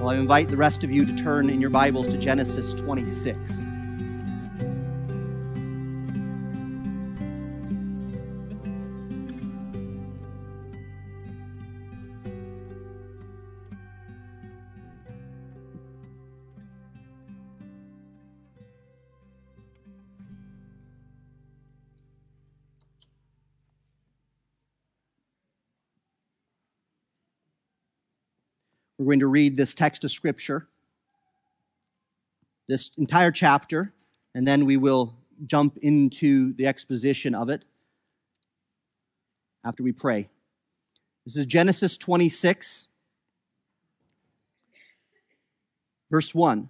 I invite the rest of you to turn in your Bibles to Genesis 26. We're going to read this text of Scripture, this entire chapter, and then we will jump into the exposition of it after we pray. This is Genesis 26, verse 1.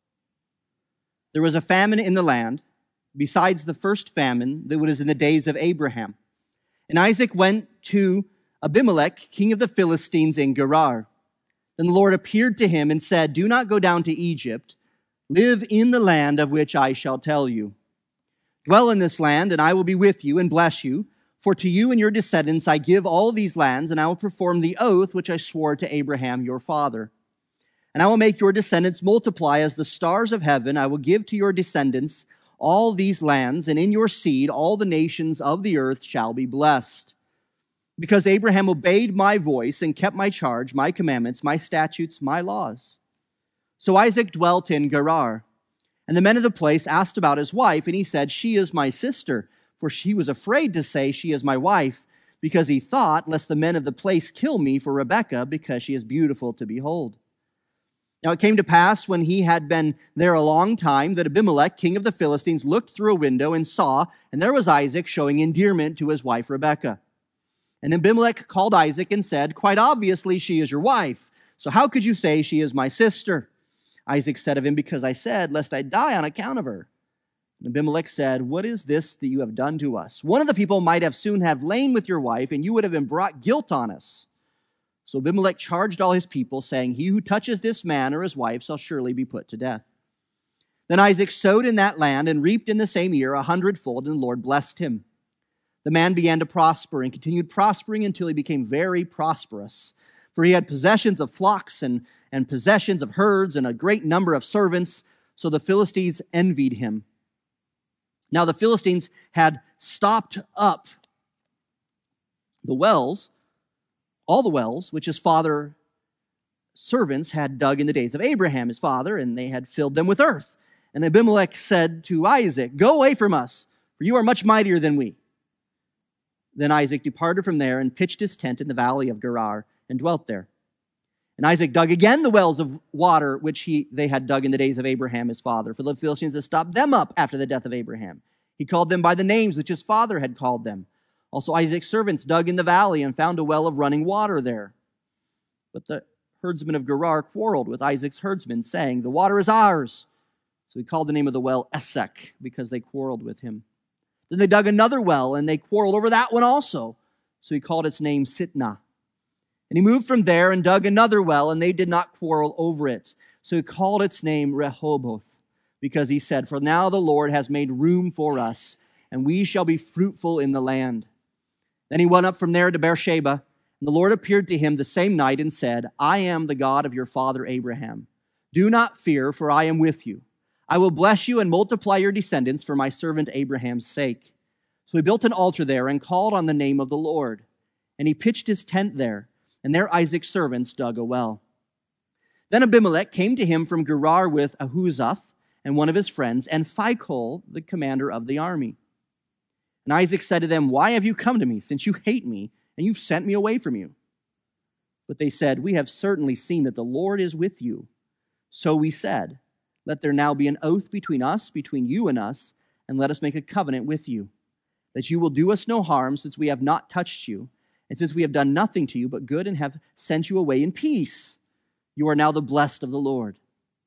There was a famine in the land, besides the first famine that was in the days of Abraham. And Isaac went to Abimelech, king of the Philistines, in Gerar. Then the Lord appeared to him and said, "Do not go down to Egypt. Live in the land of which I shall tell you. Dwell in this land, and I will be with you and bless you. For to you and your descendants I give all these lands, and I will perform the oath which I swore to Abraham your father. And I will make your descendants multiply as the stars of heaven. I will give to your descendants all these lands, and in your seed all the nations of the earth shall be blessed. Because Abraham obeyed my voice and kept my charge, my commandments, my statutes, my laws." So Isaac dwelt in Gerar. And the men of the place asked about his wife, and he said, "She is my sister." For he was afraid to say, "She is my wife," because he thought, lest the men of the place kill me for Rebekah, because she is beautiful to behold. Now it came to pass, when he had been there a long time, that Abimelech, king of the Philistines, looked through a window and saw, and there was Isaac showing endearment to his wife Rebekah. And Abimelech called Isaac and said, "Quite obviously she is your wife. So how could you say she is my sister?" Isaac said of him, "Because I said, lest I die on account of her." And Abimelech said, "What is this that you have done to us? One of the people might have soon have lain with your wife, and you would have been brought guilt on us." So Abimelech charged all his people, saying, "He who touches this man or his wife shall surely be put to death." Then Isaac sowed in that land and reaped in the same year 100-fold, and the Lord blessed him. The man began to prosper and continued prospering until he became very prosperous. For he had possessions of flocks and possessions of herds and a great number of servants, so the Philistines envied him. Now the Philistines had stopped up the wells, all the wells, which his father's servants had dug in the days of Abraham, his father, and they had filled them with earth. And Abimelech said to Isaac, "Go away from us, for you are much mightier than we." Then Isaac departed from there and pitched his tent in the valley of Gerar and dwelt there. And Isaac dug again the wells of water which they had dug in the days of Abraham his father, for the Philistines had stopped them up after the death of Abraham. He called them by the names which his father had called them. Also Isaac's servants dug in the valley and found a well of running water there. But the herdsmen of Gerar quarreled with Isaac's herdsmen, saying, "The water is ours." So he called the name of the well Esek, because they quarreled with him. Then they dug another well, and they quarreled over that one also. So he called its name Sitnah. And he moved from there and dug another well, and they did not quarrel over it. So he called its name Rehoboth, because he said, "For now the Lord has made room for us, and we shall be fruitful in the land." Then he went up from there to Beersheba, and the Lord appeared to him the same night and said, "I am the God of your father Abraham. Do not fear, for I am with you. I will bless you and multiply your descendants for my servant Abraham's sake." So he built an altar there and called on the name of the Lord. And he pitched his tent there, and there Isaac's servants dug a well. Then Abimelech came to him from Gerar with Ahuzzath and one of his friends, and Phicol, the commander of the army. And Isaac said to them, "Why have you come to me, since you hate me, and you've sent me away from you?" But they said, "We have certainly seen that the Lord is with you." So we said, "Let there now be an oath between us, between you and us, and let us make a covenant with you, that you will do us no harm, since we have not touched you, and since we have done nothing to you but good, and have sent you away in peace. You are now the blessed of the Lord."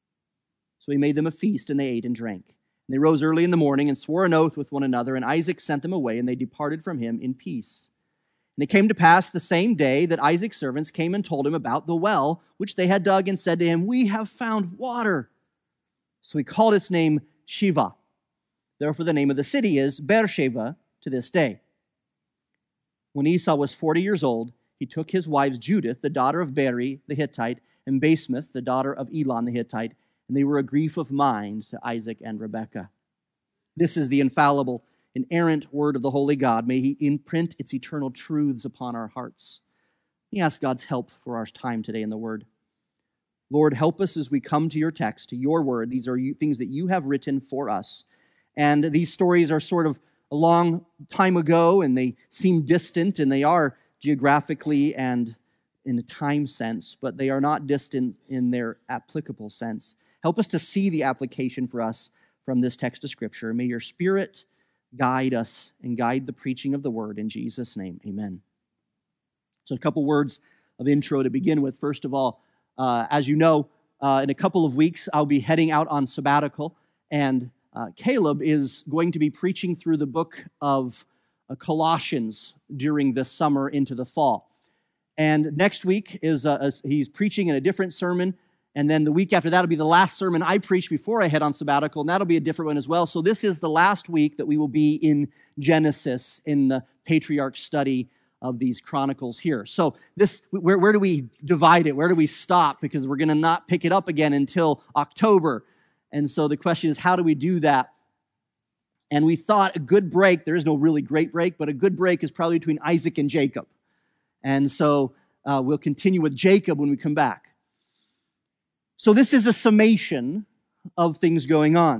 So he made them a feast, and they ate and drank. And they rose early in the morning and swore an oath with one another, and Isaac sent them away, and they departed from him in peace. And it came to pass the same day that Isaac's servants came and told him about the well which they had dug, and said to him, "We have found water." So he called its name Shiva. Therefore the name of the city is Beersheba to this day. When Esau was 40 years old, he took his wife Judith, the daughter of Beri the Hittite, and Basemath, the daughter of Elon the Hittite, and they were a grief of mind to Isaac and Rebekah. This is the infallible, inerrant word of the Holy God. May He imprint its eternal truths upon our hearts. Let me ask God's help for our time today in the Word. Lord, help us as we come to your text, to your Word. These are things that you have written for us. And these stories are sort of a long time ago, and they seem distant, and they are geographically and in a time sense, but they are not distant in their applicable sense. Help us to see the application for us from this text of Scripture. May your Spirit guide us and guide the preaching of the Word. In Jesus' name, amen. So a couple words of intro to begin with. First of all, as you know, in a couple of weeks, I'll be heading out on sabbatical, and Caleb is going to be preaching through the book of Colossians during this summer into the fall. And next week he's preaching in a different sermon, and then the week after that will be the last sermon I preach before I head on sabbatical, and that'll be a different one as well. So this is the last week that we will be in Genesis in the patriarch study of these chronicles here. So this, where do we divide it? Where do we stop? Because we're going to not pick it up again until October. And so the question is, how do we do that? And we thought a good break, there is no really great break, but a good break is probably between Isaac and Jacob. And so we'll continue with Jacob when we come back. So this is a summation of things going on.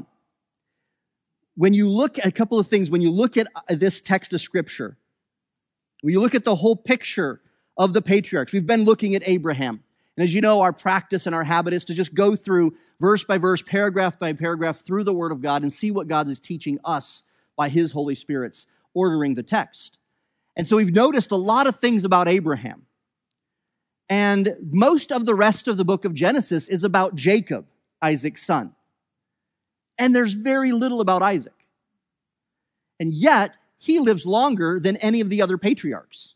When you look at a couple of things, when you look at this text of Scripture, when you look at the whole picture of the patriarchs, we've been looking at Abraham. And as you know, our practice and our habit is to just go through verse by verse, paragraph by paragraph through the Word of God and see what God is teaching us by His Holy Spirit's ordering the text. And so we've noticed a lot of things about Abraham. And most of the rest of the book of Genesis is about Jacob, Isaac's son. And there's very little about Isaac. And yet, he lives longer than any of the other patriarchs.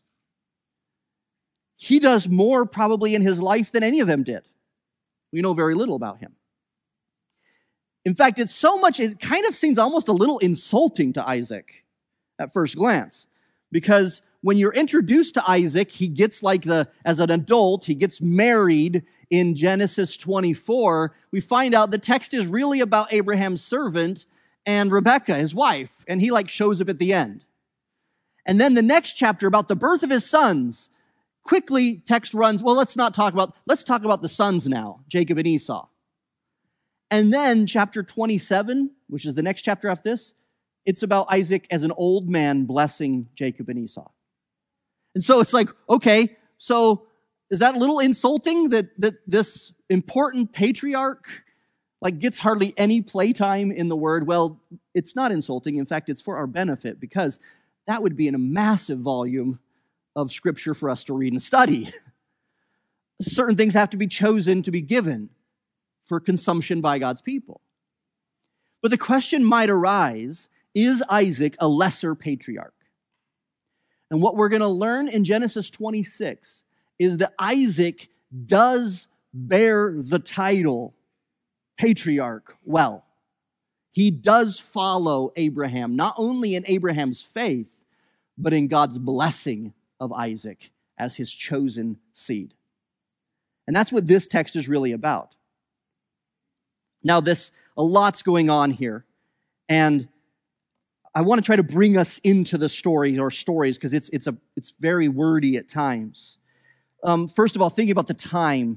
He does more probably in his life than any of them did. We know very little about him. In fact, it's so much, it kind of seems almost a little insulting to Isaac at first glance. Because when you're introduced to Isaac, he gets as an adult, he gets married in Genesis 24. We find out the text is really about Abraham's servant and Rebekah, his wife, and he shows up at the end. And then the next chapter about the birth of his sons, quickly text runs, well, let's talk about the sons now, Jacob and Esau. And then chapter 27, which is the next chapter after this, it's about Isaac as an old man blessing Jacob and Esau. And so it's okay, so is that a little insulting that this important patriarch gets hardly any playtime in the Word? Well, it's not insulting. In fact, it's for our benefit, because that would be in a massive volume of Scripture for us to read and study. Certain things have to be chosen to be given for consumption by God's people. But the question might arise, is Isaac a lesser patriarch? And what we're going to learn in Genesis 26 is that Isaac does bear the title patriarch well. He does follow Abraham, not only in Abraham's faith, but in God's blessing of Isaac as his chosen seed. And that's what this text is really about. Now, a lot's going on here, and I want to try to bring us into the stories because it's very wordy at times. First of all, thinking about the time.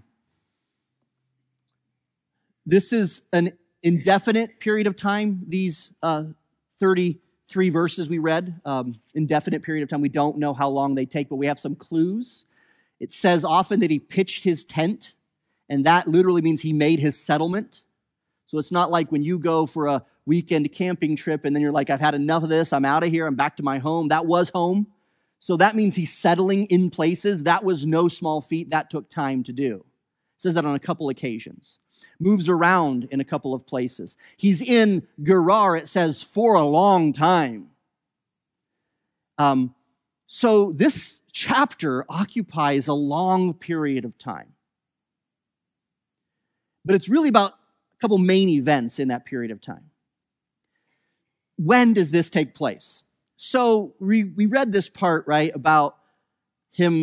This is an indefinite period of time, these 33 verses we read, indefinite period of time. We don't know how long they take, but we have some clues. It says often that he pitched his tent, and that literally means he made his settlement. So it's not like when you go for a weekend camping trip and then you're like, I've had enough of this, I'm out of here, I'm back to my home. That was home. So that means he's settling in places. That was no small feat. That took time to do. It says that on a couple occasions. Moves around in a couple of places. He's in Gerar, it says, for a long time. So this chapter occupies a long period of time. But it's really about a couple main events in that period of time. When does this take place? So we read this part, right, about him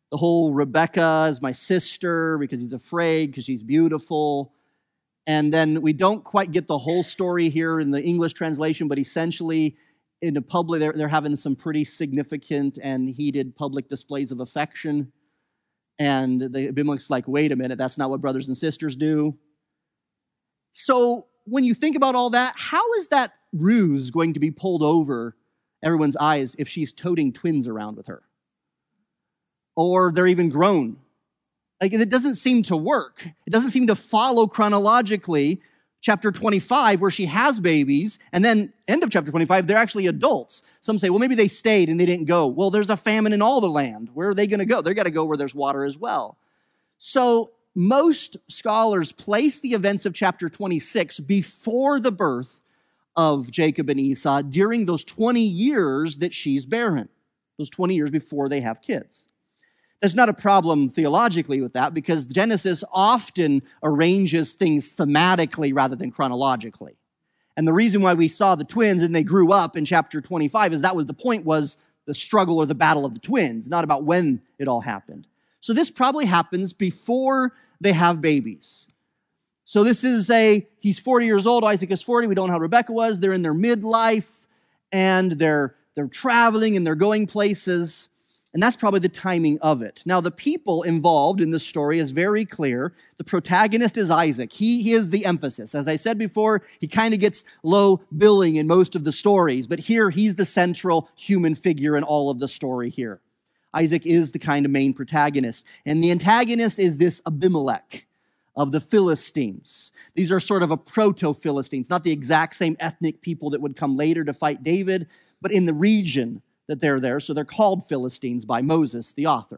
The whole Rebecca is my sister because he's afraid, because she's beautiful. And then we don't quite get the whole story here in the English translation, but essentially in the public, they're having some pretty significant and heated public displays of affection. And Abimelech's like, wait a minute, that's not what brothers and sisters do. So when you think about all that, how is that ruse going to be pulled over everyone's eyes if she's toting twins around with her? Or they're even grown. Like, it doesn't seem to work. It doesn't seem to follow chronologically chapter 25, where she has babies, and then end of chapter 25, they're actually adults. Some say, well, maybe they stayed and they didn't go. Well, there's a famine in all the land. Where are they going to go? They're got to go where there's water as well. So most scholars place the events of chapter 26 before the birth of Jacob and Esau during those 20 years that she's barren, those 20 years before they have kids. There's not a problem theologically with that because Genesis often arranges things thematically rather than chronologically. And the reason why we saw the twins and they grew up in chapter 25 is that was the point, was the struggle or the battle of the twins, not about when it all happened. So this probably happens before they have babies. So this is he's 40 years old, Isaac is 40, we don't know how Rebecca was, they're in their midlife, and they're traveling and they're going places. And that's probably the timing of it. Now, the people involved in this story is very clear. The protagonist is Isaac. He is the emphasis. As I said before, he kind of gets low billing in most of the stories. But here, he's the central human figure in all of the story here. Isaac is the kind of main protagonist. And the antagonist is this Abimelech of the Philistines. These are sort of a proto-Philistines, not the exact same ethnic people that would come later to fight David, but in the region that they're there, so they're called Philistines by Moses, the author.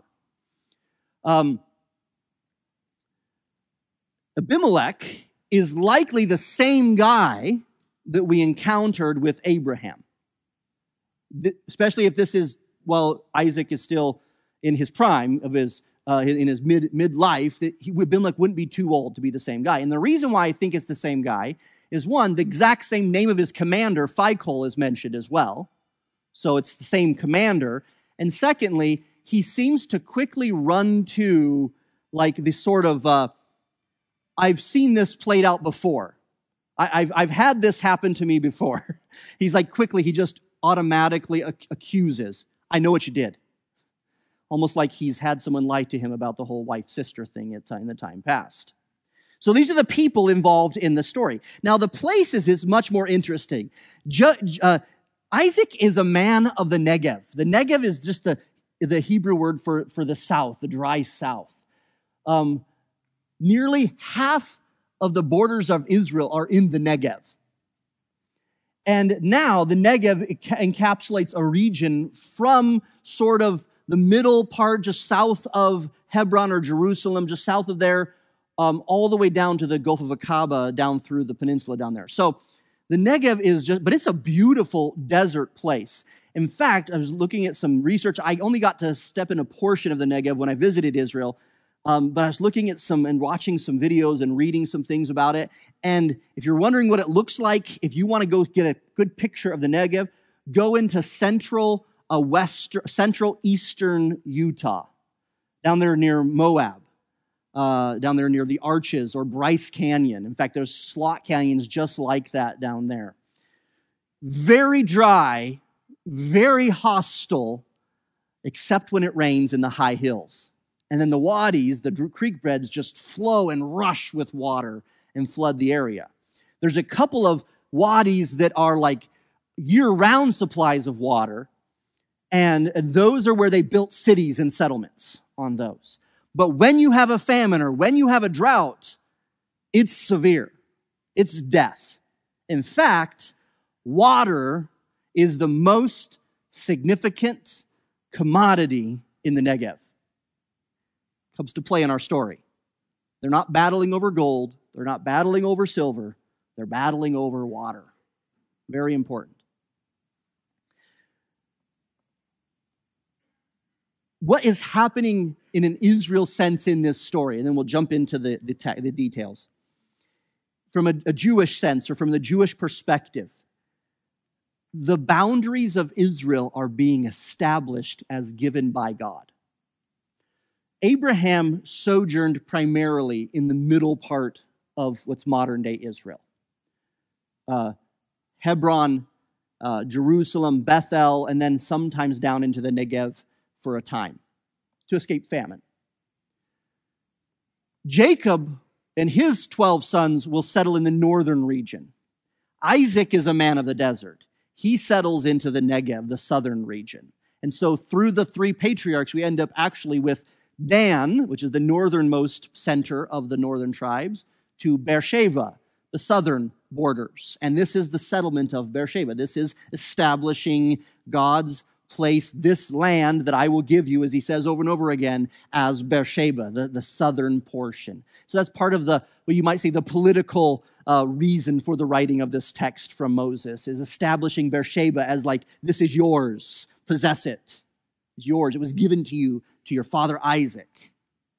Abimelech is likely the same guy that we encountered with Abraham, especially if this is, well, Isaac is still in his prime of his in his midlife. That Abimelech wouldn't be too old to be the same guy. And the reason why I think it's the same guy is, one, the exact same name of his commander, Phicol, is mentioned as well. So it's the same commander. And secondly, he seems to quickly run to like the sort of, I've seen this played out before. I've had this happen to me before. He's like he just automatically accuses. I know what you did. Almost like he's had someone lie to him about the whole wife-sister thing in the time past. So these are the people involved in the story. Now the places is much more interesting. Isaac is a man of the Negev. The Negev is just the Hebrew word for the south, the dry south. Nearly half of the borders of Israel are in the Negev. And now the Negev encapsulates a region from sort of the middle part, just south of Hebron or Jerusalem, just south of there, all the way down to the Gulf of Aqaba, down through the peninsula down there. So the Negev but it's a beautiful desert place. In fact, I was looking at some research. I only got to step in a portion of the Negev when I visited Israel, but I was looking at and watching some videos and reading some things about it. And if you're wondering what it looks like, if you want to go get a good picture of the Negev, go into central eastern Utah, down there near Moab. Down there near the Arches or Bryce Canyon. In fact, there's slot canyons just like that down there. Very dry, very hostile, except when it rains in the high hills. And then the wadis, the creek beds, just flow and rush with water and flood the area. There's a couple of wadis that are like year-round supplies of water, and those are where they built cities and settlements on those. But when you have a famine or when you have a drought, it's severe. It's death. In fact, water is the most significant commodity in the Negev. Comes to play in our story. They're not battling over gold. They're not battling over silver. They're battling over water. Very important. What is happening in an Israel sense in this story? And then we'll jump into the details. From a Jewish sense or from the Jewish perspective, the boundaries of Israel are being established as given by God. Abraham sojourned primarily in the middle part of what's modern-day Israel. Hebron, Jerusalem, Bethel, and then sometimes down into the Negev for a time to escape famine. Jacob and his 12 sons will settle in the northern region. Isaac is a man of the desert. He settles into the Negev, the southern region. And so through the three patriarchs, we end up actually with Dan, which is the northernmost center of the northern tribes, to Beersheba, the southern borders. And this is the settlement of Beersheba. This is establishing God's place, this land that I will give you, as he says over and over again, as Beersheba, the southern portion. So that's part of the, what you might say, the political reason for the writing of this text from Moses, is establishing Beersheba as like, this is yours, possess it. It's yours. It was given to you, to your father Isaac.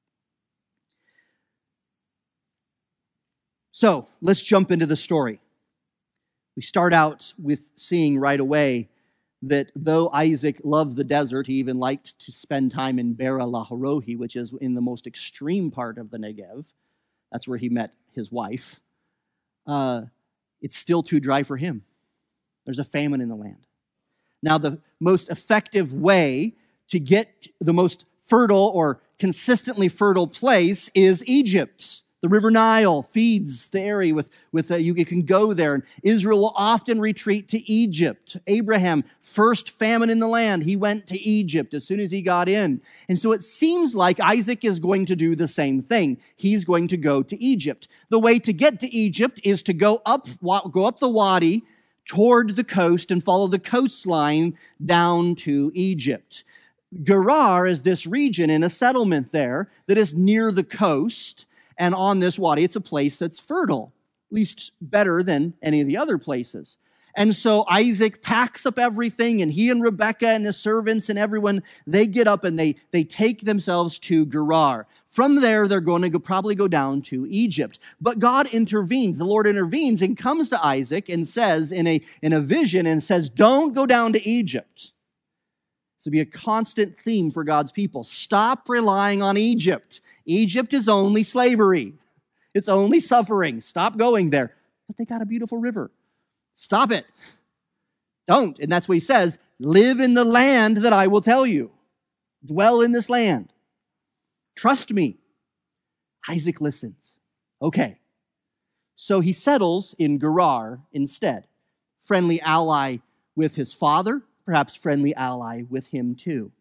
So let's jump into the story. We start out with seeing right away that though Isaac loves the desert, he even liked to spend time in Beera Laharohi, which is in the most extreme part of the Negev. That's where he met his wife. It's still too dry for him. There's a famine in the land. Now, the most effective way to get the most fertile or consistently fertile place is Egypt. The River Nile feeds the area you can go there. And Israel will often retreat to Egypt. Abraham, first famine in the land, he went to Egypt as soon as he got in. And so it seems like Isaac is going to do the same thing. He's going to go to Egypt. The way to get to Egypt is to go up the wadi toward the coast and follow the coastline down to Egypt. Gerar is this region in a settlement there that is near the coast. And on this wadi, it's a place that's fertile, at least better than any of the other places. And so Isaac packs up everything, and he and Rebekah and his servants and everyone, they get up and they take themselves to Gerar. From there, they're going to probably go down to Egypt. But God intervenes. The Lord intervenes and comes to Isaac and says in a vision and says, don't go down to Egypt. This will be a constant theme for God's people. Stop relying on Egypt. Egypt is only slavery. It's only suffering. Stop going there. But they got a beautiful river. Stop it. Don't. And that's what he says. Live in the land that I will tell you. Dwell in this land. Trust me. Isaac listens. Okay. So he settles in Gerar instead. Friendly ally with his father. Perhaps friendly ally with him too.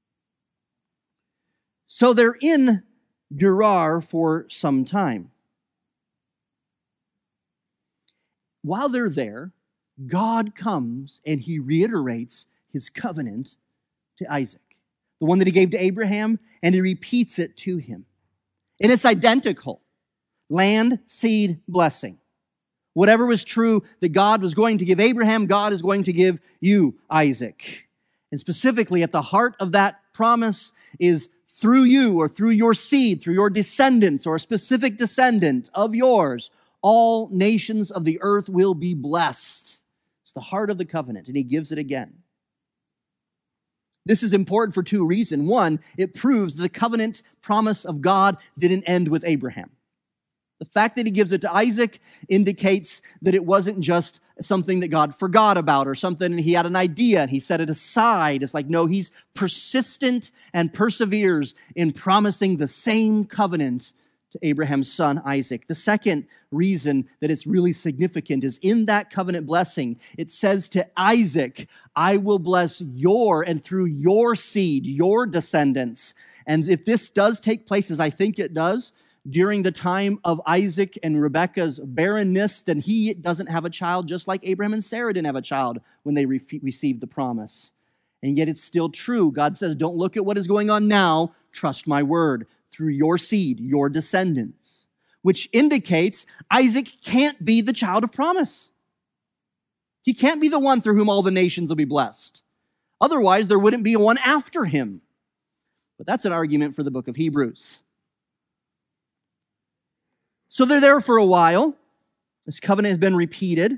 So they're in Gerar for some time. While they're there, God comes and he reiterates his covenant to Isaac, the one that he gave to Abraham, and he repeats it to him. And it's identical. Land, seed, blessing. Whatever was true that God was going to give Abraham, God is going to give you, Isaac. And specifically at the heart of that promise is through you or through your seed, through your descendants or a specific descendant of yours, all nations of the earth will be blessed. It's the heart of the covenant, and he gives it again. This is important for two reasons. One, it proves the covenant promise of God didn't end with Abraham. The fact that he gives it to Isaac indicates that it wasn't just something that God forgot about or something and he had an idea and he set it aside. It's like, no, he's persistent and perseveres in promising the same covenant to Abraham's son, Isaac. The second reason that it's really significant is in that covenant blessing, it says to Isaac, I will bless your and through your seed, your descendants. And if this does take place, as I think it does, during the time of Isaac and Rebekah's barrenness, then he doesn't have a child, just like Abraham and Sarah didn't have a child when they received the promise. And yet it's still true. God says, don't look at what is going on now. Trust my word through your seed, your descendants, which indicates Isaac can't be the child of promise. He can't be the one through whom all the nations will be blessed. Otherwise, there wouldn't be one after him. But that's an argument for the book of Hebrews. So they're there for a while. This covenant has been repeated.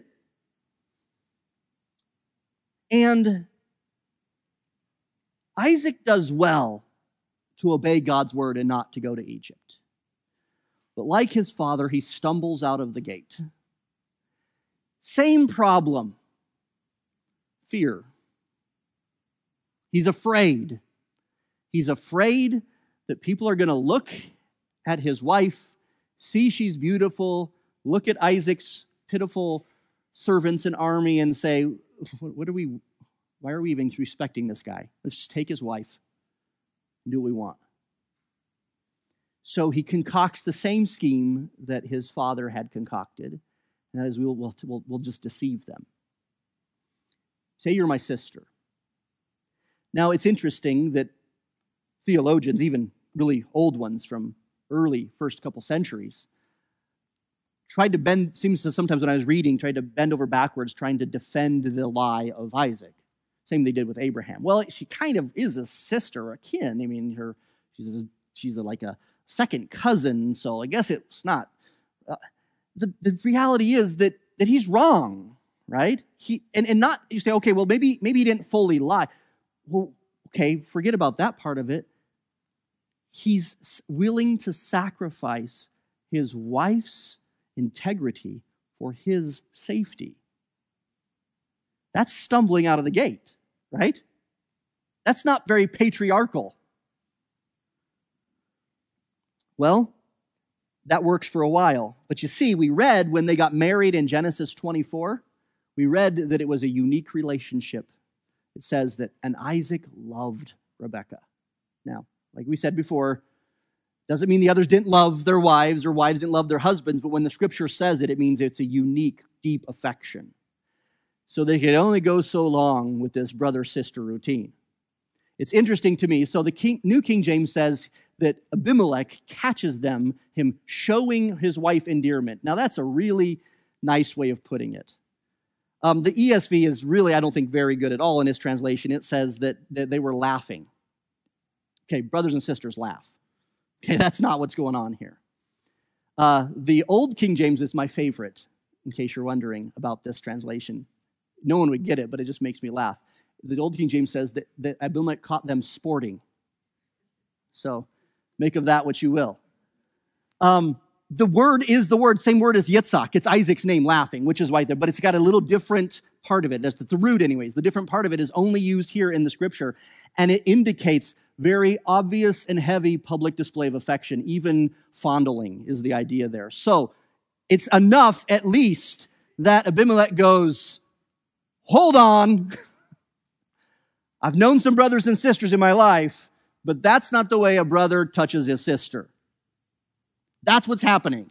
And Isaac does well to obey God's word and not to go to Egypt. But like his father, he stumbles out of the gate. Same problem. Fear. He's afraid. He's afraid that people are going to look at his wife, see she's beautiful, look at Isaac's pitiful servants and army and say, why are we even respecting this guy? Let's just take his wife and do what we want. So he concocts the same scheme that his father had concocted, and that is we'll just deceive them. Say you're my sister. Now it's interesting that theologians, even really old ones from early first couple centuries, tried to bend, seems to sometimes when I was reading, tried to bend over backwards trying to defend the lie of Isaac. Same they did with Abraham. Well, she kind of is a sister, a kin. I mean, she's like a second cousin, so I guess it's not. The reality is that he's wrong, right? And not, you say, okay, well, maybe he didn't fully lie. Well, okay, forget about that part of it. He's willing to sacrifice his wife's integrity for his safety. That's stumbling out of the gate, right? That's not very patriarchal. Well, that works for a while. But you see, we read when they got married in Genesis 24, we read that it was a unique relationship. It says that, and Isaac loved Rebekah. Now, like we said before, doesn't mean the others didn't love their wives or wives didn't love their husbands, but when the scripture says it, it means it's a unique, deep affection. So they could only go so long with this brother-sister routine. It's interesting to me. So the New King James says that Abimelech catches him showing his wife endearment. Now that's a really nice way of putting it. The ESV is really, I don't think, very good at all in his translation. It says that they were laughing. Okay, brothers and sisters laugh. Okay, that's not what's going on here. The Old King James is my favorite, in case you're wondering about this translation. No one would get it, but it just makes me laugh. The Old King James says that Abimelech caught them sporting. So, make of that what you will. The word is the word, same word as Yitzhak. It's Isaac's name, laughing, which is right there, but it's got a little different part of it. That's the root anyways. The different part of it is only used here in the scripture, and it indicates very obvious and heavy public display of affection. Even fondling is the idea there. So, it's enough, at least, that Abimelech goes, hold on. I've known some brothers and sisters in my life, but that's not the way a brother touches his sister. That's what's happening.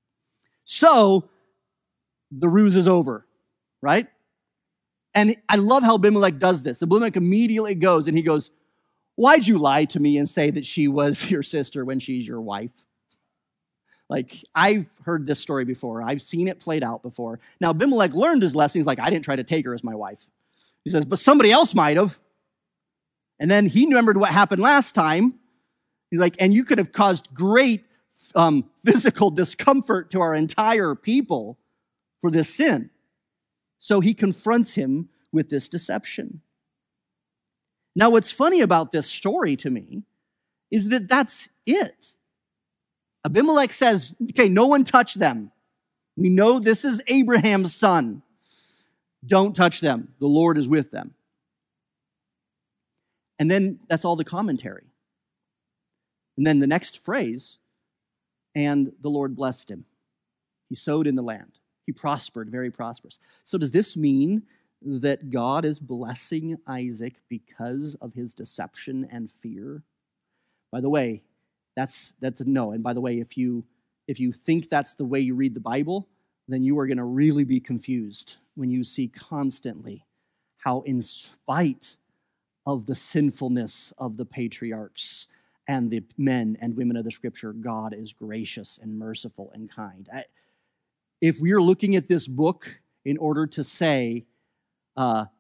So, the ruse is over, right? And I love how Abimelech does this. Abimelech immediately goes and he goes, why'd you lie to me and say that she was your sister when she's your wife? Like, I've heard this story before. I've seen it played out before. Now, Abimelech learned his lesson. He's like, I didn't try to take her as my wife. He says, but somebody else might have. And then he remembered what happened last time. He's like, and you could have caused great physical discomfort to our entire people for this sin. So he confronts him with this deception. Now, what's funny about this story to me is that that's it. Abimelech says, okay, no one touch them. We know this is Abraham's son. Don't touch them. The Lord is with them. And then that's all the commentary. And then the next phrase, and the Lord blessed him. He sowed in the land. He prospered, very prosperous. So does this mean that God is blessing Isaac because of his deception and fear? By the way, that's a no. And by the way, if you think that's the way you read the Bible, then you are going to really be confused when you see constantly how in spite of the sinfulness of the patriarchs and the men and women of the Scripture, God is gracious and merciful and kind. If we are looking at this book in order to say that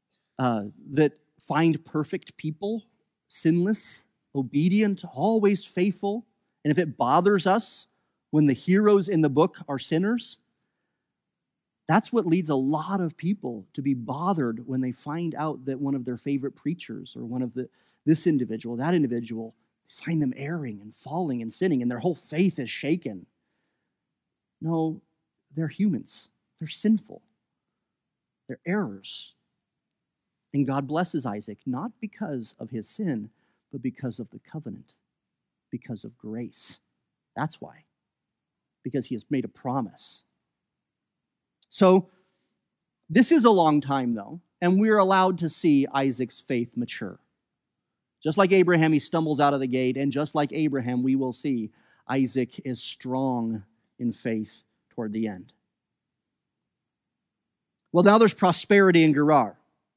find perfect people, sinless, obedient, always faithful, and if it bothers us when the heroes in the book are sinners, that's what leads a lot of people to be bothered when they find out that one of their favorite preachers or one of this individual, that individual, find them erring and falling and sinning, and their whole faith is shaken. No, they're humans. They're sinful. They're errors. And God blesses Isaac, not because of his sin, but because of the covenant, because of grace. That's why. Because he has made a promise. So, this is a long time, though, and we're allowed to see Isaac's faith mature. Just like Abraham, he stumbles out of the gate, and just like Abraham, we will see Isaac is strong in faith toward the end. Well, now there's prosperity in Gerar.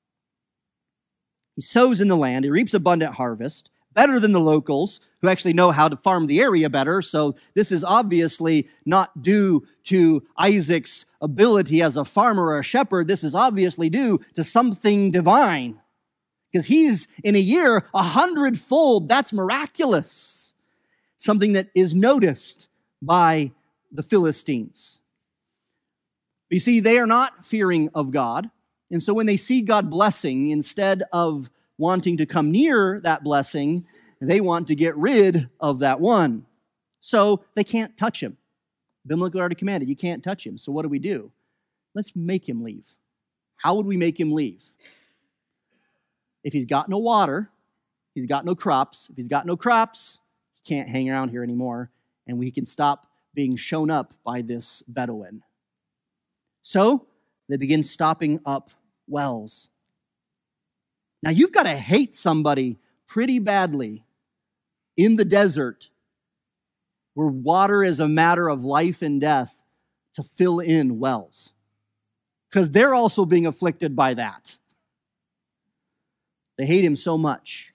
He sows in the land, he reaps abundant harvest, better than the locals who actually know how to farm the area better. So this is obviously not due to Isaac's ability as a farmer or a shepherd. This is obviously due to something divine. Because he's, in a year, 100-fold. That's miraculous. Something that is noticed by the Philistines. You see, they are not fearing of God. And so when they see God blessing, instead of wanting to come near that blessing, they want to get rid of that one. So they can't touch him. Abimelech already commanded, you can't touch him. So what do? Let's make him leave. How would we make him leave? If he's got no water, he's got no crops. If he's got no crops, he can't hang around here anymore, and we can stop being shown up by this Bedouin. So they begin stopping up wells. Now you've got to hate somebody pretty badly in the desert where water is a matter of life and death to fill in wells. Because they're also being afflicted by that. They hate him so much.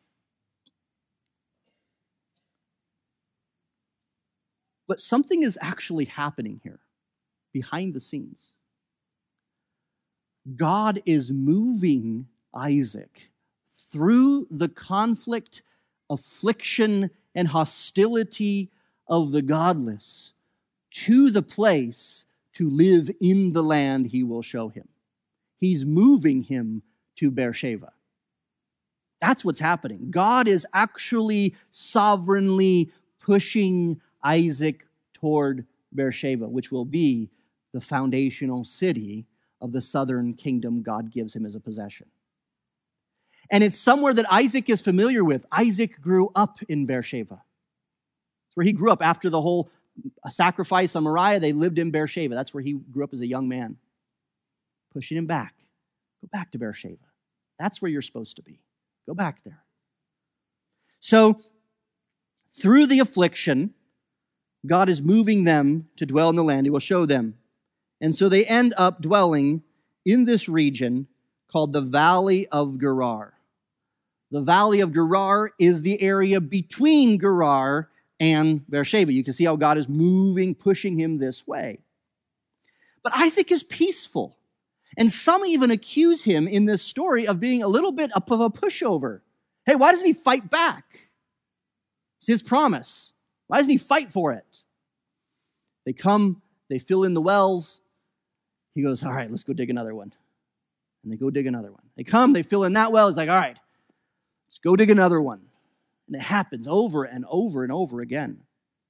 But something is actually happening here behind the scenes. God is moving Isaac through the conflict, affliction, and hostility of the godless to the place to live in the land he will show him. He's moving him to Beersheba. That's what's happening. God is actually sovereignly pushing Isaac toward Beersheba, which will be the foundational city of the southern kingdom God gives him as a possession. And it's somewhere that Isaac is familiar with. Isaac grew up in Beersheba. It's where he grew up after the whole sacrifice on Moriah. They lived in Beersheba. That's where he grew up as a young man. Pushing him back. Go back to Beersheba. That's where you're supposed to be. Go back there. So, through the affliction, God is moving them to dwell in the land. He will show them. And so they end up dwelling in this region called the Valley of Gerar. The Valley of Gerar is the area between Gerar and Beersheba. You can see how God is moving, pushing him this way. But Isaac is peaceful. And some even accuse him in this story of being a little bit of a pushover. Hey, why doesn't he fight back? It's his promise. Why doesn't he fight for it? They come, they fill in the wells. He goes, all right, let's go dig another one. And they go dig another one. They come, they fill in that well. He's like, all right, let's go dig another one. And it happens over and over and over again.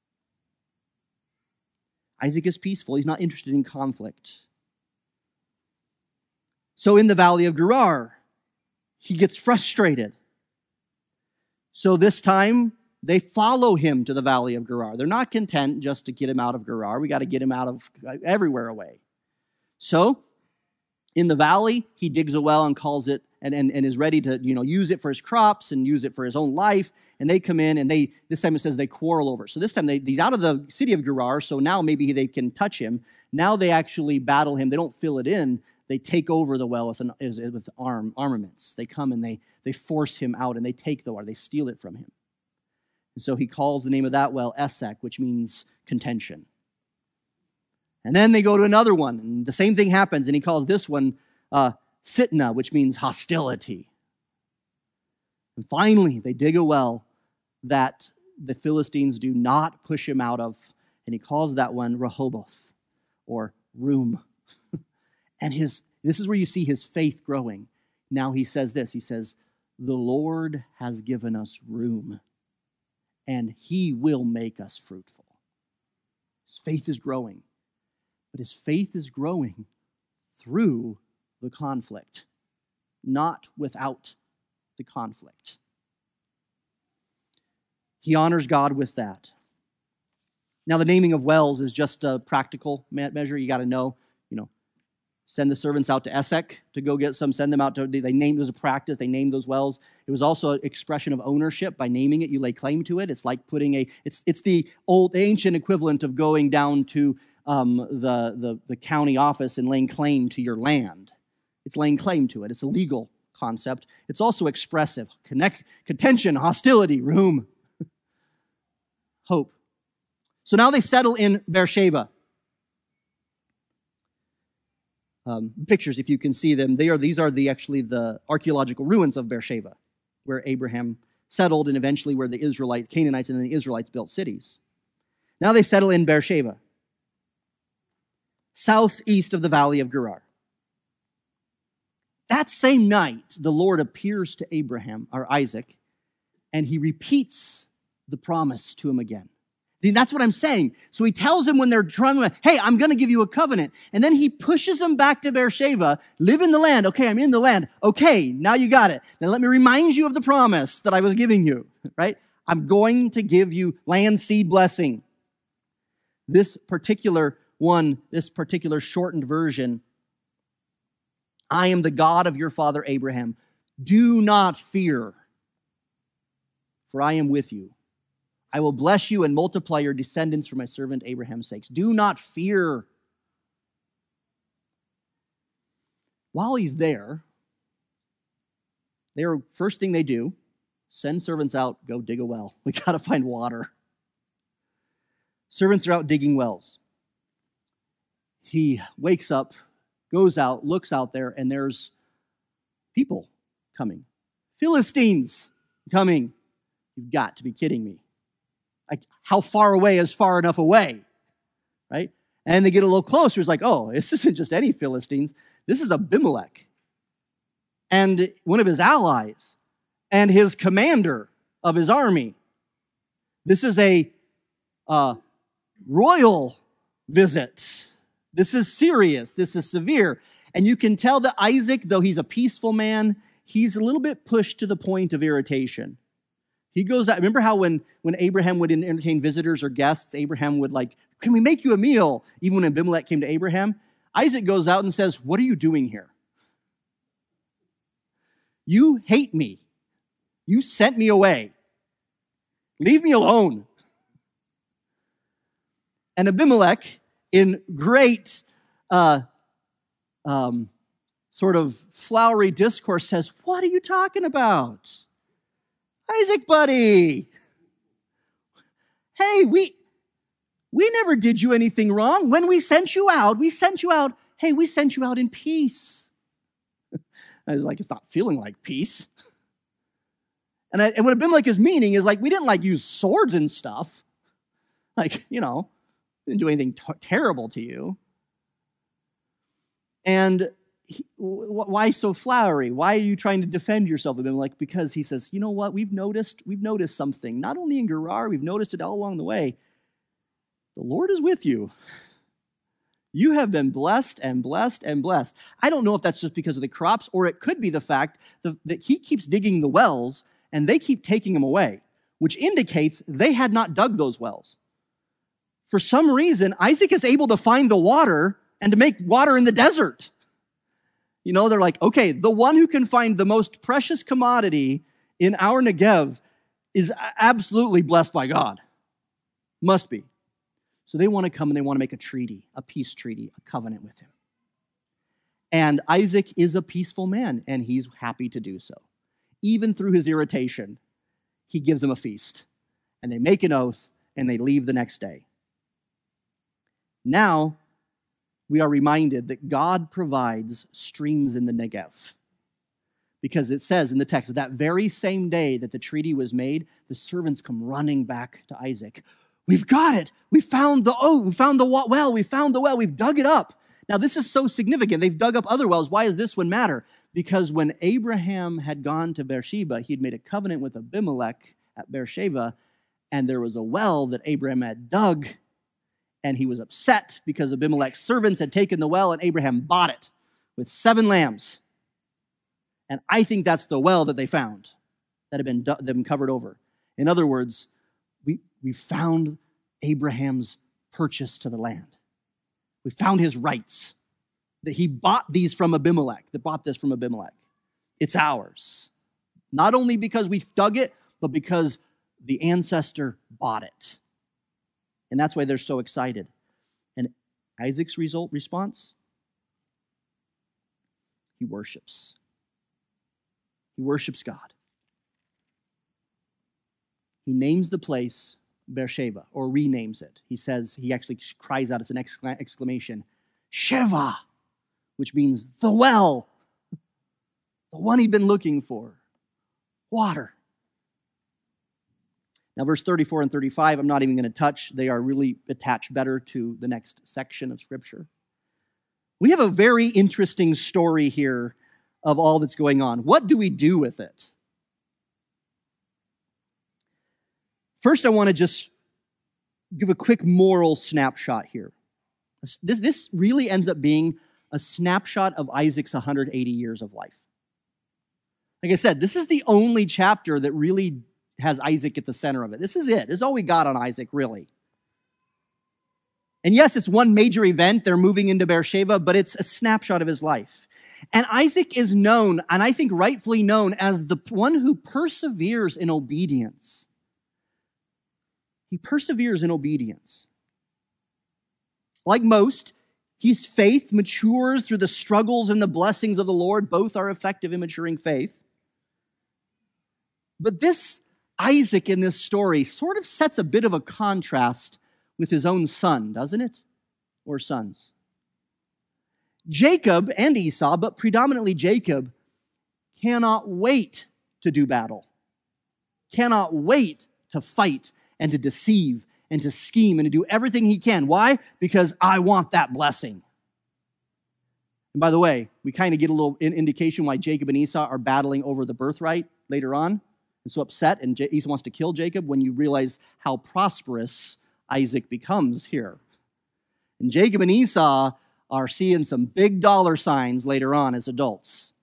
Isaac is peaceful. He's not interested in conflict. So in the Valley of Gerar, he gets frustrated. So this time, they follow him to the Valley of Gerar. They're not content just to get him out of Gerar. We got to get him out of everywhere away. So, in the valley, he digs a well and calls it, and is ready to use it for his crops and use it for his own life. And they come in, and this time it says they quarrel over. So this time he's out of the city of Gerar, so now maybe they can touch him. Now they actually battle him. They don't fill it in. They take over the well with armaments. They come and they force him out, and they take the water. They steal it from him. And so he calls the name of that well Esek, which means contention. And then they go to another one, and the same thing happens, and he calls this one Sitna, which means hostility. And finally, they dig a well that the Philistines do not push him out of, and he calls that one Rehoboth, or room. And this is where you see his faith growing. Now he says this, he says, the Lord has given us room, and he will make us fruitful. His faith is growing, but his faith is growing through the conflict, not without the conflict. He honors God with that. Now, the naming of wells is just a practical measure. You got to know, send the servants out to Essek to go get some, send them out to, they named, there's a practice, they named those wells. It was also an expression of ownership. By naming it, you lay claim to it. It's like putting it's the ancient equivalent of going down to the county office and laying claim to your land. It's laying claim to it. It's a legal concept. It's also expressive. Contention, hostility, room, hope. So now they settle in Beersheba. Pictures, if you can see them, these are actually the archaeological ruins of Beersheba, where Abraham settled and eventually where the Canaanites and then the Israelites built cities. Now they settle in Beersheba, southeast of the valley of Gerar. That same night, the Lord appears to Abraham, or Isaac, and he repeats the promise to him again. That's what I'm saying. So he tells him when they're trying to, hey, I'm going to give you a covenant. And then he pushes them back to Beersheba, live in the land. Okay, I'm in the land. Okay, now you got it. Now let me remind you of the promise that I was giving you, right? I'm going to give you land, seed, blessing. This particular shortened version, I am the God of your father Abraham. Do not fear, for I am with you. I will bless you and multiply your descendants for my servant Abraham's sake. Do not fear. While he's there, first thing they do, send servants out, go dig a well. We got to find water. Servants are out digging wells. He wakes up, goes out, looks out there, and there's people coming. Philistines coming. You've got to be kidding me. Like, how far away is far enough away, right? And they get a little closer. It's like, oh, this isn't just any Philistines. This is Abimelech and one of his allies and his commander of his army. This is a royal visit. This is serious. This is severe. And you can tell that Isaac, though he's a peaceful man, he's a little bit pushed to the point of irritation. He goes out. Remember how when Abraham would entertain visitors or guests, Abraham would can we make you a meal? Even when Abimelech came to Abraham, Isaac goes out and says, what are you doing here? You hate me. You sent me away. Leave me alone. And Abimelech, in great sort of flowery discourse, says, what are you talking about? Isaac, buddy. Hey, we never did you anything wrong. When we sent you out, hey, we sent you out in peace. I was like, it's not feeling like peace. And what Abimelech is meaning is we didn't use swords and stuff. Didn't do anything terrible to you. And why so flowery? Why are you trying to defend yourself? Abimelech? Because he says, you know what? We've noticed something. Not only in Gerar, we've noticed it all along the way. The Lord is with you. You have been blessed and blessed and blessed. I don't know if that's just because of the crops, or it could be the fact that he keeps digging the wells and they keep taking them away, which indicates they had not dug those wells. For some reason, Isaac is able to find the water and to make water in the desert. They're like, okay, the one who can find the most precious commodity in our Negev is absolutely blessed by God. Must be. So they want to come and they want to make a treaty, a peace treaty, a covenant with him. And Isaac is a peaceful man, and he's happy to do so. Even through his irritation, he gives them a feast. And they make an oath, and they leave the next day. Now, we are reminded that God provides streams in the Negev. Because it says in the text, that very same day that the treaty was made, the servants come running back to Isaac. We've got it. We found the well. We found the well. We've dug it up. Now, this is so significant. They've dug up other wells. Why does this one matter? Because when Abraham had gone to Beersheba, he'd made a covenant with Abimelech at Beersheba, and there was a well that Abraham had dug, and he was upset because Abimelech's servants had taken the well, and Abraham bought it with 7 lambs. And I think that's the well that they found that had been covered over. In other words, we found Abraham's purchase to the land. We found his rights. That he bought these from Abimelech, that bought this from Abimelech. It's ours. Not only because we dug it, but because the ancestor bought it. And that's why they're so excited. And Isaac's response? He worships. He worships God. He names the place Beersheba, or renames it. He actually cries out, it's an exclamation, Sheva, which means the well, the one he'd been looking for, water. Now, verse 34 and 35, I'm not even going to touch. They are really attached better to the next section of Scripture. We have a very interesting story here of all that's going on. What do we do with it? First, I want to just give a quick moral snapshot here. This really ends up being a snapshot of Isaac's 180 years of life. Like I said, this is the only chapter that really has Isaac at the center of it. This is it. This is all we got on Isaac, really. And yes, it's one major event. They're moving into Beersheba, but it's a snapshot of his life. And Isaac is known, and I think rightfully known, as the one who perseveres in obedience. He perseveres in obedience. Like most, his faith matures through the struggles and the blessings of the Lord. Both are effective in maturing faith. But this Isaac in this story sort of sets a bit of a contrast with his own son, doesn't it? Or sons. Jacob and Esau, but predominantly Jacob, cannot wait to do battle. Cannot wait to fight and to deceive and to scheme and to do everything he can. Why? Because I want that blessing. And by the way, we kind of get a little indication why Jacob and Esau are battling over the birthright later on. And so upset, and Esau wants to kill Jacob when you realize how prosperous Isaac becomes here. And Jacob and Esau are seeing some big dollar signs later on as adults.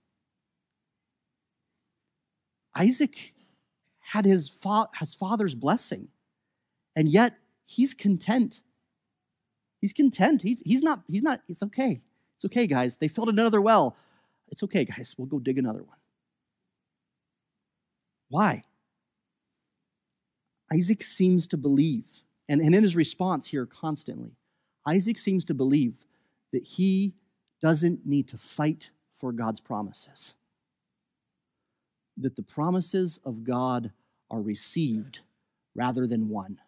Isaac had his father's blessing, and yet he's content. He's content. He's not, it's okay. It's okay, guys. They filled another well. It's okay, guys. We'll go dig another one. Why? Isaac seems to believe, and in his response here constantly, Isaac seems to believe that he doesn't need to fight for God's promises. That the promises of God are received rather than won.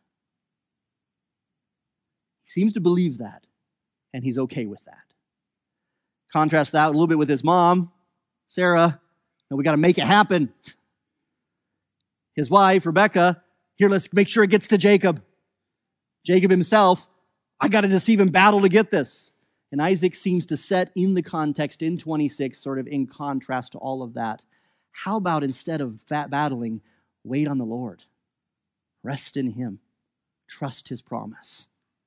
He seems to believe that, and he's okay with that. Contrast that a little bit with his mom, Sarah, and we got to make it happen. His wife, Rebecca, here, let's make sure it gets to Jacob. Jacob himself, I got to deceive and battle to get this. And Isaac seems to set in the context in 26, sort of in contrast to all of that. How about instead of battling, wait on the Lord. Rest in Him. Trust His promise.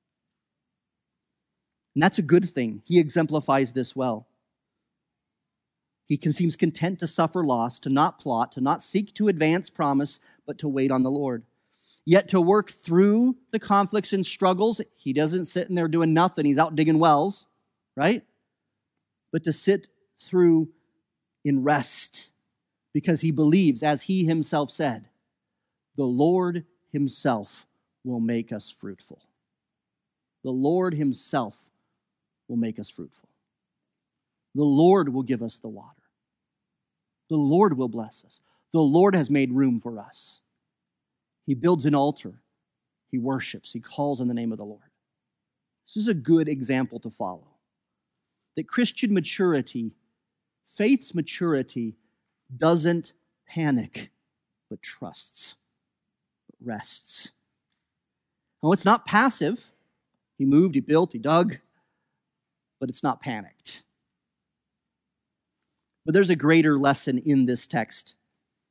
And that's a good thing. He exemplifies this well. He seems content to suffer loss, to not plot, to not seek to advance promise, but to wait on the Lord. Yet to work through the conflicts and struggles, he doesn't sit in there doing nothing. He's out digging wells, right? But to sit through in rest, because he believes, as he himself said, the Lord Himself will make us fruitful. The Lord Himself will make us fruitful. The Lord will give us the water. The Lord will bless us. The Lord has made room for us. He builds an altar. He worships. He calls on the name of the Lord. This is a good example to follow. That Christian maturity, faith's maturity, doesn't panic, but trusts, but rests. Now, it's not passive. He moved, he built, he dug, but it's not panicked. But there's a greater lesson in this text.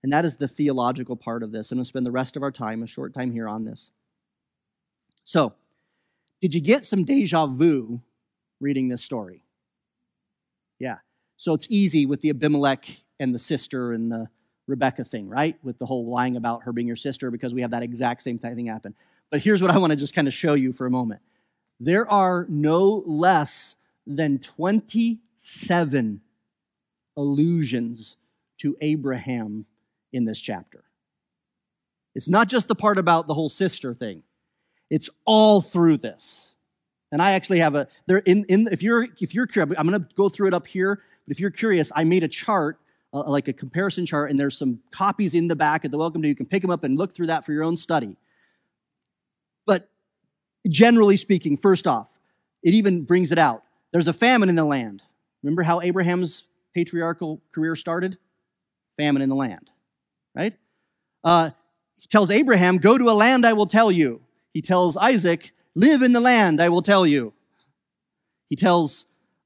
And that is the theological part of this. I'm going to spend the rest of our time, a short time here on this. So, did you get some deja vu reading this story? Yeah. So it's easy with the Abimelech and the sister and the Rebecca thing, right? With the whole lying about her being your sister, because we have that exact same thing happen. But here's what I want to just kind of show you for a moment. There are no less than 27 allusions to Abraham in this chapter. It's not just the part about the whole sister thing. It's all through this. And I actually have if you're curious, I'm going to go through it up here, but if you're curious, I made a chart, like a comparison chart, and there's some copies in the back at the Welcome to. You can pick them up and look through that for your own study. But generally speaking, first off, it even brings it out. There's a famine in the land. Remember how Abraham's patriarchal career started? Famine in the land, right? He tells Abraham, go to a land I will tell you. He tells Isaac, live in the land I will tell you. He tells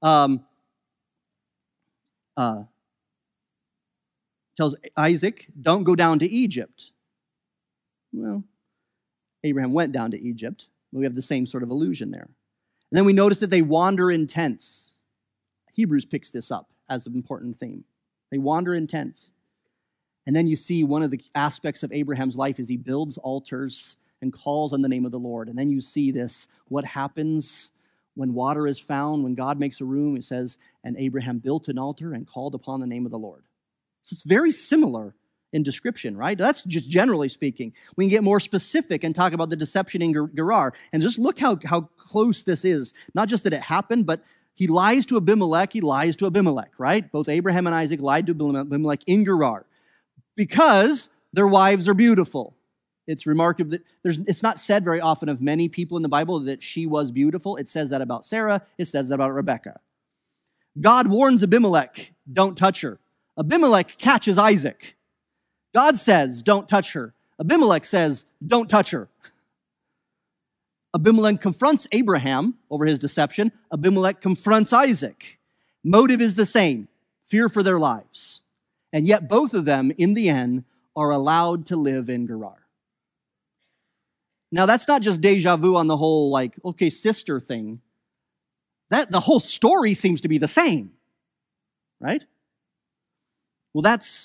Isaac, don't go down to Egypt. Well, Abraham went down to Egypt. We have the same sort of allusion there. And then we notice that they wander in tents. Hebrews picks this up as an important theme. They wander in tents. And then you see one of the aspects of Abraham's life is he builds altars and calls on the name of the Lord. And then you see this, what happens when water is found, when God makes a room, it says, and Abraham built an altar and called upon the name of the Lord. So it's very similar in description, right? That's just generally speaking. We can get more specific and talk about the deception in Gerar. And just look how close this is. Not just that it happened, but he lies to Abimelech, right? Both Abraham and Isaac lied to Abimelech in Gerar because their wives are beautiful. It's remarkable that it's not said very often of many people in the Bible that she was beautiful. It says that about Sarah. It says that about Rebekah. God warns Abimelech, don't touch her. Abimelech catches Isaac. God says, don't touch her. Abimelech says, don't touch her. Abimelech confronts Abraham over his deception. Abimelech confronts Isaac. Motive is the same, fear for their lives. And yet both of them, in the end, are allowed to live in Gerar. Now, that's not just deja vu on the whole, sister thing. The whole story seems to be the same, right? Well,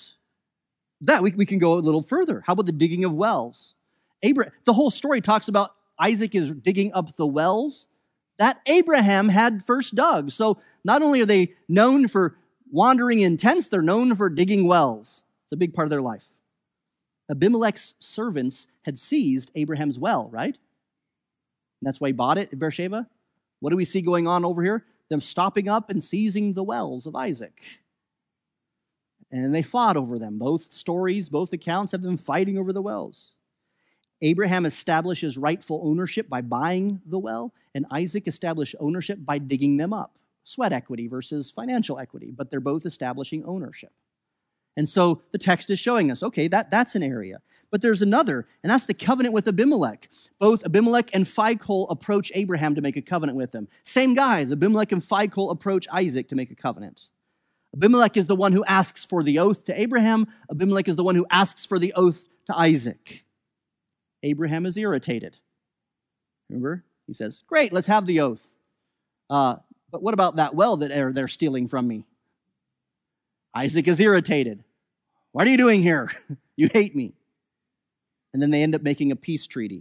we can go a little further. How about the digging of wells? The whole story talks about Isaac is digging up the wells that Abraham had first dug. So not only are they known for wandering in tents, they're known for digging wells. It's a big part of their life. Abimelech's servants had seized Abraham's well, right? And that's why he bought it at Beersheba. What do we see going on over here? Them stopping up and seizing the wells of Isaac. And they fought over them. Both stories, both accounts have them fighting over the wells. Abraham establishes rightful ownership by buying the well, and Isaac established ownership by digging them up. Sweat equity versus financial equity, but they're both establishing ownership. And so the text is showing us, okay, that's an area. But there's another, and that's the covenant with Abimelech. Both Abimelech and Phicol approach Abraham to make a covenant with him. Same guys, Abimelech and Phicol approach Isaac to make a covenant. Abimelech is the one who asks for the oath to Abraham. Abimelech is the one who asks for the oath to Isaac. Abraham is irritated. Remember? He says, great, let's have the oath. But what about that well that they're stealing from me? Isaac is irritated. What are you doing here? You hate me. And then they end up making a peace treaty.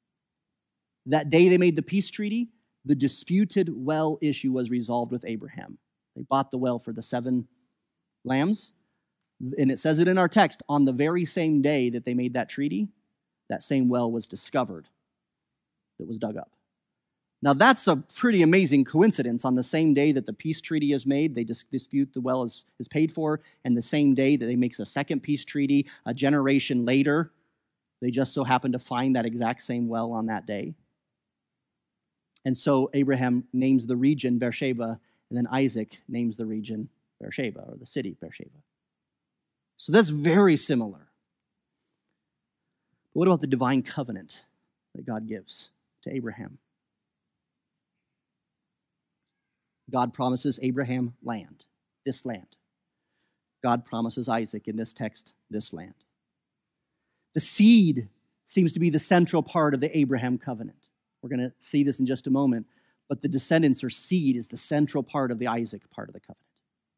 That day they made the peace treaty, the disputed well issue was resolved with Abraham. They bought the well for the 7 lambs. And it says it in our text, on the very same day that they made that treaty, that same well was discovered that was dug up. Now that's a pretty amazing coincidence. On the same day that the peace treaty is made, they dispute the well is paid for, and the same day that they make a second peace treaty, a generation later, they just so happen to find that exact same well on that day. And so Abraham names the region Beersheba, and then Isaac names the region Beersheba, or the city Beersheba. So that's very similar. But what about the divine covenant that God gives to Abraham? God promises Abraham land, this land. God promises Isaac in this text, this land. The seed seems to be the central part of the Abraham covenant. We're going to see this in just a moment, but the descendants or seed is the central part of the Isaac part of the covenant.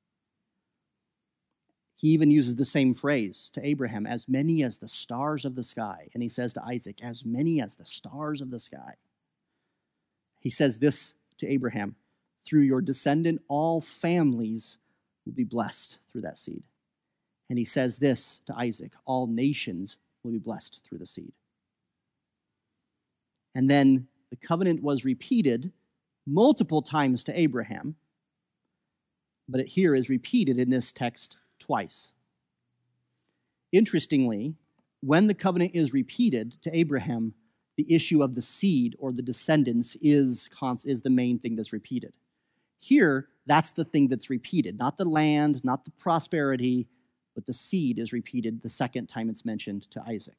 He even uses the same phrase to Abraham, as many as the stars of the sky. And he says to Isaac, as many as the stars of the sky. He says this to Abraham, through your descendant, all families will be blessed through that seed. And he says this to Isaac, all nations will be blessed through the seed. And then the covenant was repeated multiple times to Abraham, but it here is repeated in this text twice. Interestingly, when the covenant is repeated to Abraham, the issue of the seed or the descendants is the main thing that's repeated. Here, that's the thing that's repeated, not the land, not the prosperity, but the seed is repeated the second time it's mentioned to Isaac.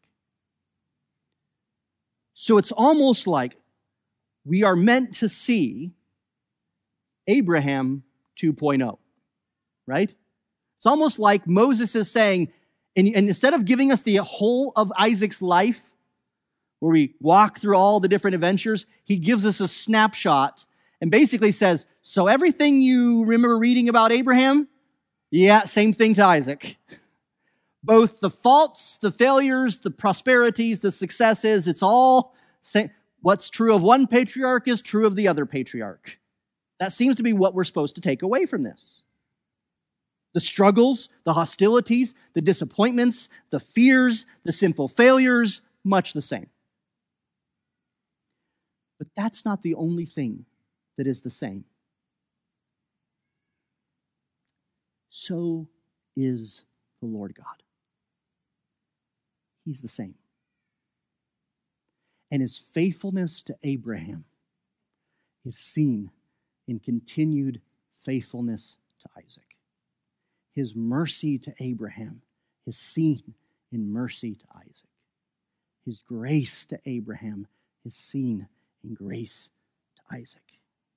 So it's almost like we are meant to see Abraham 2.0, right? It's almost like Moses is saying, and instead of giving us the whole of Isaac's life, where we walk through all the different adventures, he gives us a snapshot and basically says, so everything you remember reading about Abraham, yeah, same thing to Isaac. Both the faults, the failures, the prosperities, the successes, it's all same. What's true of one patriarch is true of the other patriarch. That seems to be what we're supposed to take away from this. The struggles, the hostilities, the disappointments, the fears, the sinful failures, much the same. But that's not the only thing that is the same. So is the Lord God. He's the same. And his faithfulness to Abraham is seen in continued faithfulness to Isaac. His mercy to Abraham is seen in mercy to Isaac. His grace to Abraham is seen in grace to Isaac.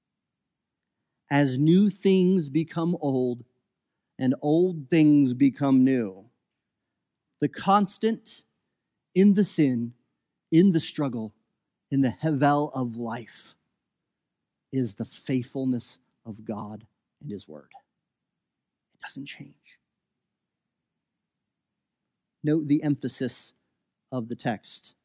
As new things become old and old things become new, the constant in the sin, in the struggle, in the hevel of life is the faithfulness of God and his word. It doesn't change. Note the emphasis of the text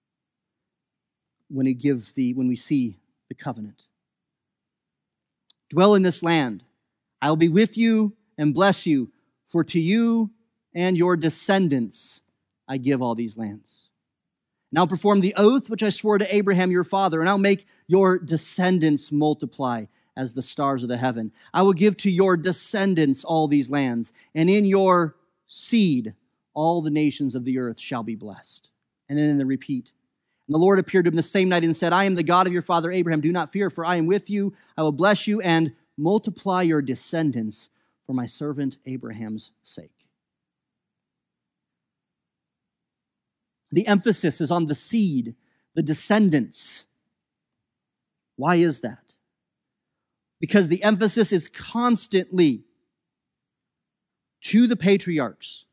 when we see the covenant. Dwell in this land. I will be with you and bless you, for to you and your descendants I give all these lands. And I'll perform the oath which I swore to Abraham your father, and I'll make your descendants multiply as the stars of the heaven. I will give to your descendants all these lands, and in your seed all the nations of the earth shall be blessed. And then in the repeat. And the Lord appeared to him the same night and said, I am the God of your father Abraham. Do not fear, for I am with you. I will bless you and multiply your descendants for my servant Abraham's sake. The emphasis is on the seed, the descendants. Why is that? Because the emphasis is constantly to the patriarchs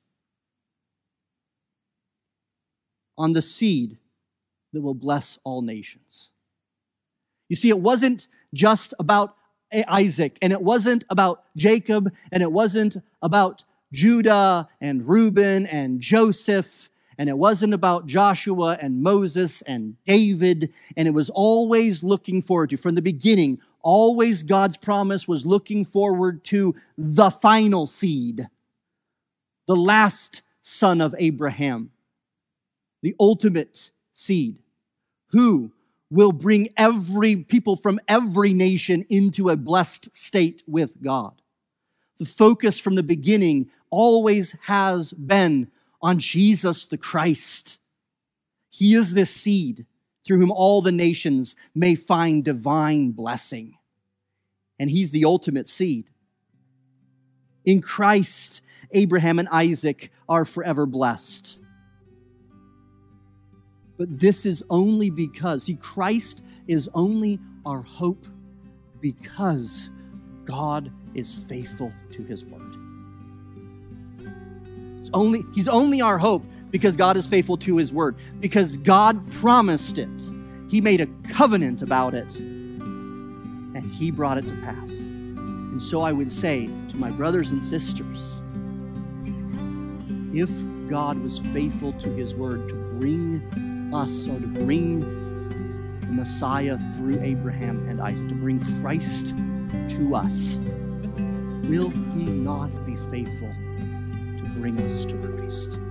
on the seed that will bless all nations. You see, it wasn't just about Isaac, and it wasn't about Jacob, and it wasn't about Judah and Reuben and Joseph, and it wasn't about Joshua and Moses and David, and it was always looking forward to, from the beginning, always God's promise was looking forward to the final seed, the last son of Abraham, the ultimate seed, who will bring every people from every nation into a blessed state with God. The focus from the beginning always has been on Jesus the Christ. He is this seed through whom all the nations may find divine blessing. And he's the ultimate seed. In Christ, Abraham and Isaac are forever blessed. But this is only because, Christ is only our hope because God is faithful to his word. He's only our hope because God is faithful to his word, because God promised it. He made a covenant about it, and he brought it to pass. And so I would say to my brothers and sisters, if God was faithful to his word to bring us, or to bring the Messiah through Abraham and Isaac, to bring Christ to us, will he not be faithful to bring us to Christ?